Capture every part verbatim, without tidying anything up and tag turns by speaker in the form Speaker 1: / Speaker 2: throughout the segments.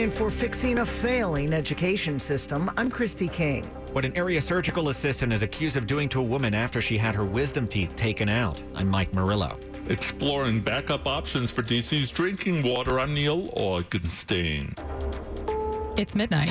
Speaker 1: plan for fixing a failing education system. I'm Christy King.
Speaker 2: What an area surgical assistant is accused of doing to a woman after she had her wisdom teeth taken out. I'm Mike Murillo.
Speaker 3: Exploring backup options for D C's drinking water, I'm Neil Augenstein.
Speaker 4: It's midnight.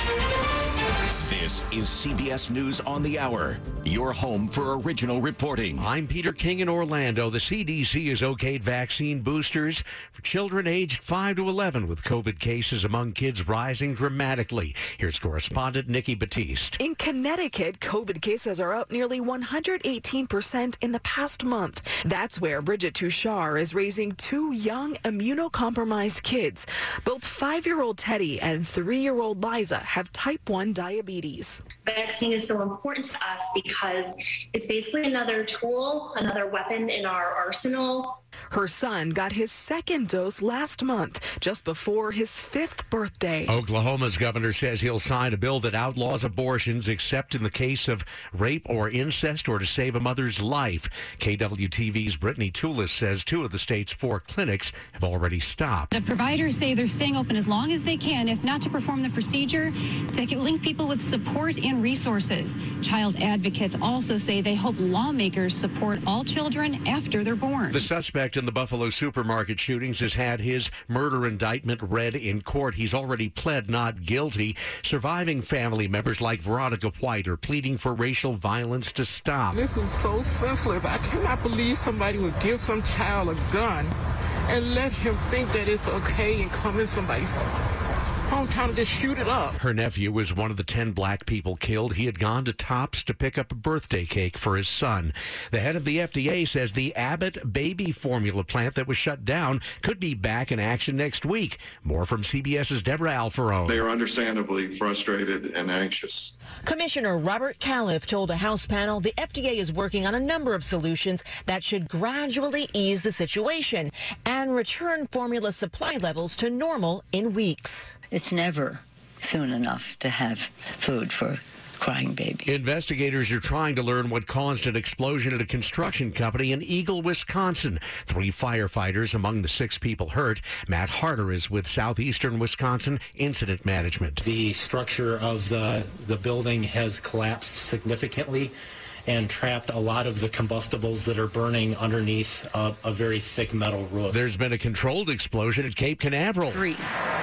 Speaker 5: This is C B S News on the Hour, your home for original reporting.
Speaker 6: I'm Peter King in Orlando. The C D C has okayed vaccine boosters for children aged five to eleven, with COVID cases among kids rising dramatically. Here's correspondent Nikki Batiste.
Speaker 7: In Connecticut, COVID cases are up nearly one hundred eighteen percent in the past month. That's where Bridget Touchard is raising two young immunocompromised kids. Both five-year-old Teddy and three-year-old Liza have type one diabetes.
Speaker 8: Vaccine is so important to us because it's basically another tool, another weapon in our arsenal.
Speaker 7: Her son got his second dose last month, just before his fifth birthday.
Speaker 6: Oklahoma's governor says he'll sign a bill that outlaws abortions except in the case of rape or incest or to save a mother's life. K W T V's Brittany Toulis says two of the state's four clinics have already stopped.
Speaker 9: The providers say they're staying open as long as they can, if not to perform the procedure, to link people with support and resources. Child advocates also say they hope lawmakers support all children after they're born.
Speaker 6: The suspect in the Buffalo supermarket shootings has had his murder indictment read in court. He's already pled not guilty. Surviving family members like Veronica White are pleading for racial violence to stop.
Speaker 10: This is so senseless. I cannot believe somebody would give some child a gun and let him think that it's okay and come in somebody's hometown and just shoot it up.
Speaker 6: Her nephew was one of the ten black people killed. He had gone to Tops to pick up a birthday cake for his son. The head of the F D A says the Abbott baby formula plant that was shut down could be back in action next week. More from CBS's Deborah Alfarone.
Speaker 11: They are understandably frustrated and anxious.
Speaker 12: Commissioner Robert Califf told a House panel the F D A is working on a number of solutions that should gradually ease the situation and return formula supply levels to normal in weeks.
Speaker 13: It's never soon enough to have food for crying baby.
Speaker 6: Investigators are trying to learn what caused an explosion at a construction company in Eagle, Wisconsin. Three firefighters among the six people hurt. Matt Harder is with Southeastern Wisconsin Incident Management.
Speaker 14: The structure of the, the building has collapsed significantly and trapped a lot of the combustibles that are burning underneath a, a very thick metal roof.
Speaker 6: There's been a controlled explosion at Cape Canaveral.
Speaker 7: Three,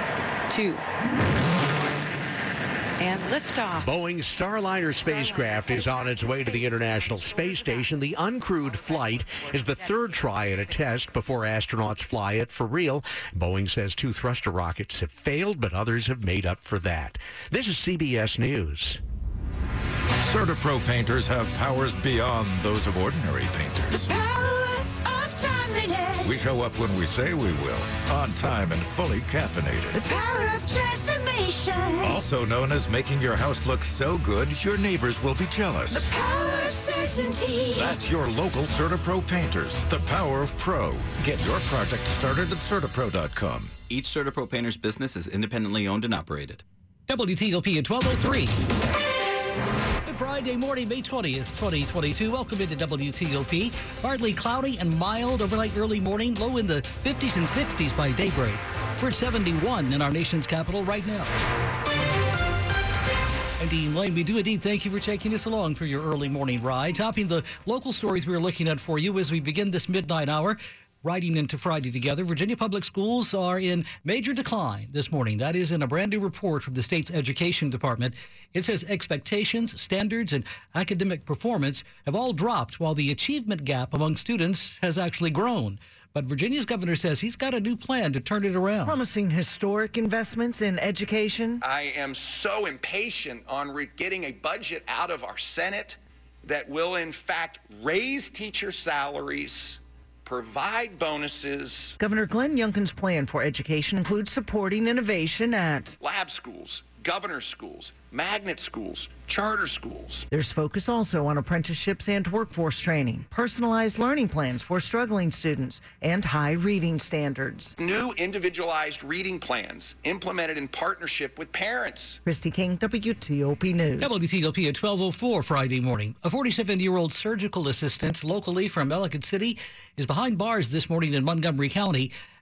Speaker 7: two, and liftoff.
Speaker 6: Boeing's Starliner spacecraft is on its way to the International Space Station. The uncrewed flight is the third try at a test before astronauts fly it for real. Boeing says two thruster rockets have failed, but others have made up for that. This is C B S News.
Speaker 15: CertaPro painters have powers beyond those of ordinary painters.
Speaker 16: The power of timeliness.
Speaker 15: We show up when we say we will, on time and fully caffeinated.
Speaker 16: The power of transformation.
Speaker 15: Also known as making your house look so good, your neighbors will be jealous.
Speaker 16: The power of certainty.
Speaker 15: That's your local CertaPro painters. The power of pro. Get your project started at CertaPro dot com.
Speaker 17: Each CertaPro painter's business is independently owned and operated.
Speaker 18: W T O P at twelve oh three. Good Friday morning, May twentieth, twenty twenty-two. Welcome into W T O P. Partly cloudy and mild overnight early morning, low in the fifties and sixties by daybreak. We're at seventy-one in our nation's capital right now. And Dean Lane, we do indeed thank you for taking us along for your early morning ride. Topping the local stories we're looking at for you as we begin this midnight hour. Riding into Friday together, Virginia Public Schools are in major decline this morning. That is in a brand new report from the state's education department. It says expectations, standards, and academic performance have all dropped while the achievement gap among students has actually grown. But Virginia's governor says he's got a new plan to turn it around.
Speaker 1: Promising historic investments in education.
Speaker 19: I am so impatient on re- getting a budget out of our Senate that will, in fact, raise teacher salaries, provide bonuses.
Speaker 1: Governor Glenn Youngkin's plan for education includes supporting innovation at
Speaker 19: lab schools, governor schools, magnet schools, charter schools.
Speaker 1: There's focus also on apprenticeships and workforce training, personalized learning plans for struggling students, and high reading standards.
Speaker 19: New individualized reading plans implemented in partnership with parents.
Speaker 1: Christy King, W T O P News.
Speaker 18: W T O P at twelve oh four Friday morning. A forty-seven-year-old surgical assistant locally from Ellicott City is behind bars this morning in Montgomery County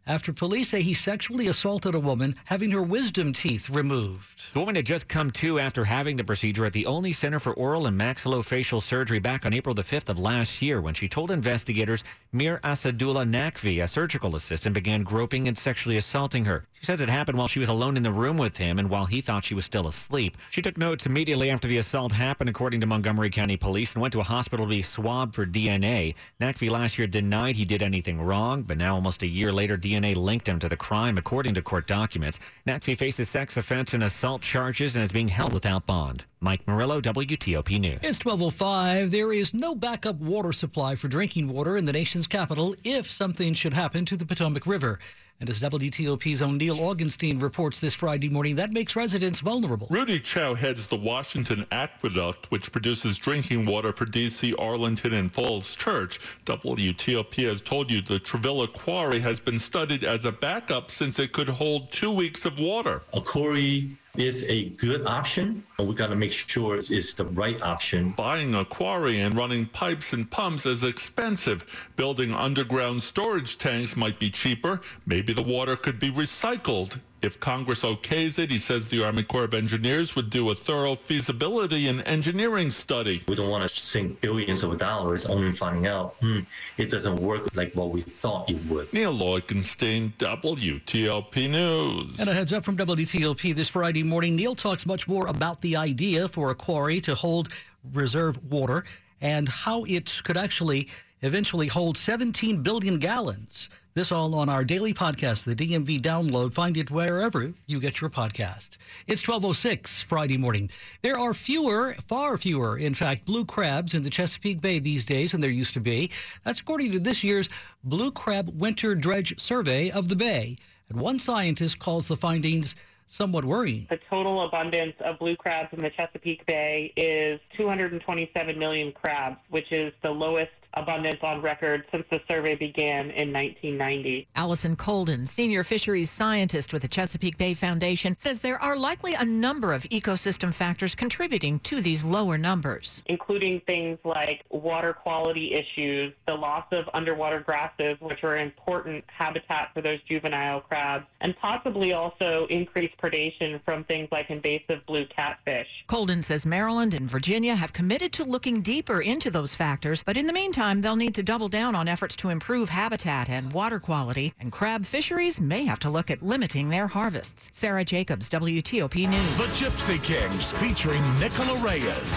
Speaker 18: after police say he sexually assaulted a woman, having her wisdom teeth removed.
Speaker 2: The woman had just come to after having the procedure at the only Center for Oral and Maxillofacial Surgery back on April the fifth of last year when she told investigators Mir Asadullah Nakvi, a surgical assistant, began groping and sexually assaulting her. She says it happened while she was alone in the room with him and while he thought she was still asleep. She took notes immediately after the assault happened, according to Montgomery County Police, and went to a hospital to be swabbed for D N A. Nakvi last year denied he did anything wrong, but now almost a year later, D N A linked him to the crime, according to court documents. Nakvi faces sex offense and assault charges and is being held without bond. Mike Murillo, W T O P News.
Speaker 18: It's twelve oh five. There is no backup water supply for drinking water in the nation's capital if something should happen to the Potomac River. And as W T O P's own Neil Augenstein reports this Friday morning, that makes residents vulnerable.
Speaker 3: Rudy Chow heads the Washington Aqueduct, which produces drinking water for D C, Arlington, and Falls Church. W T O P has told you the Travilla Quarry has been studied as a backup since it could hold two weeks of water.
Speaker 20: A quarry is a good option, but we got to make sure it's, it's the right option.
Speaker 3: Buying a quarry and running pipes and pumps is expensive. Building underground storage tanks might be cheaper. Maybe the water could be recycled. If Congress okays it, he says the Army Corps of Engineers would do a thorough feasibility and engineering study.
Speaker 20: We don't want to sink billions of dollars only finding out, hmm, it doesn't work like what we thought it would.
Speaker 3: Neil Augenstein, W T O P News.
Speaker 18: And a heads up from W T O P this Friday morning. Neil talks much more about the idea for a quarry to hold reserve water and how it could actually eventually hold seventeen billion gallons. This all on our daily podcast, the D M V Download. Find it wherever you get your podcast. It's twelve oh six Friday morning. There are fewer, far fewer, in fact, blue crabs in the Chesapeake Bay these days than there used to be. That's according to this year's Blue Crab Winter Dredge Survey of the Bay. And one scientist calls the findings somewhat worrying.
Speaker 21: The total abundance of blue crabs in the Chesapeake Bay is two hundred twenty-seven million crabs, which is the lowest abundance on record since the survey began in nineteen ninety.
Speaker 22: Allison Colden, senior fisheries scientist with the Chesapeake Bay Foundation, says there are likely a number of ecosystem factors contributing to these lower numbers,
Speaker 21: including things like water quality issues, the loss of underwater grasses, which are an important habitat for those juvenile crabs, and possibly also increased predation from things like invasive blue catfish.
Speaker 22: Colden says Maryland and Virginia have committed to looking deeper into those factors, but in the meantime, they'll need to double down on efforts to improve habitat and water quality, and crab fisheries may have to look at limiting their harvests. Sarah Jacobs, W T O P News.
Speaker 23: The Gypsy Kings featuring Nicola Reyes.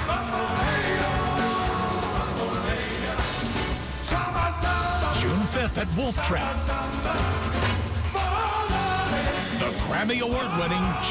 Speaker 23: June fifth at Wolf Trap. The Grammy Award-winning